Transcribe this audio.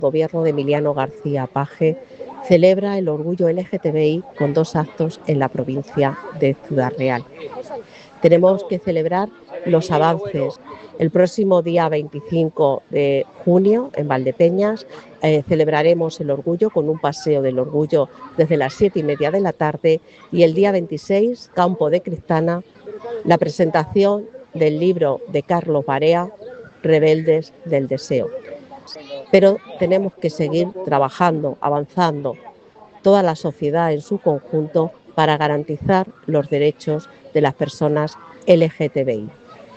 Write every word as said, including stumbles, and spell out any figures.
Gobierno de Emiliano García Paje celebra el orgullo L G T B I con dos actos en la provincia de Ciudad Real. Tenemos que celebrar los avances. El próximo día veinticinco de junio, en Valdepeñas, eh, celebraremos el orgullo con un paseo del orgullo desde las siete y media de la tarde, y el día veintiséis, Campo de Cristana, la presentación del libro de Carlos Barea, Rebeldes del Deseo. Pero tenemos que seguir trabajando, avanzando, toda la sociedad en su conjunto, para garantizar los derechos de las personas L G T B I.